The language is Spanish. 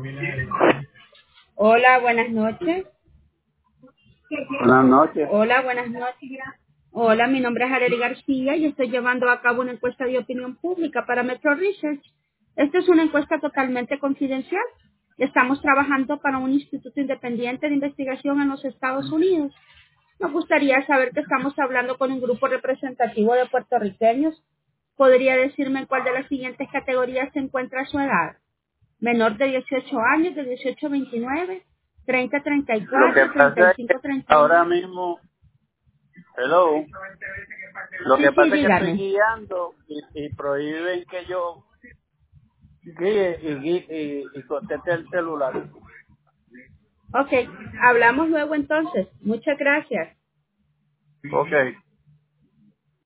Hola, buenas noches. Buenas noches. Hola, buenas noches. Hola, mi nombre es Arely García y estoy llevando a cabo una encuesta de opinión pública para Metro Research. Esta es una encuesta totalmente confidencial. Estamos trabajando para un instituto independiente de investigación en los Estados Unidos. Nos gustaría saber que estamos hablando con un grupo representativo de puertorriqueños. ¿Podría decirme en cuál de las siguientes categorías se encuentra su edad? Menor de 18 años, de 18 a 29, 30 a Lo que 34, pasa es que 35 a ahora 39. mismo, hello, lo Sí, que sí, pasa es que estoy dígame. guiando y prohíben que yo guíe y conteste el celular. Ok, hablamos luego entonces. Muchas gracias. Ok.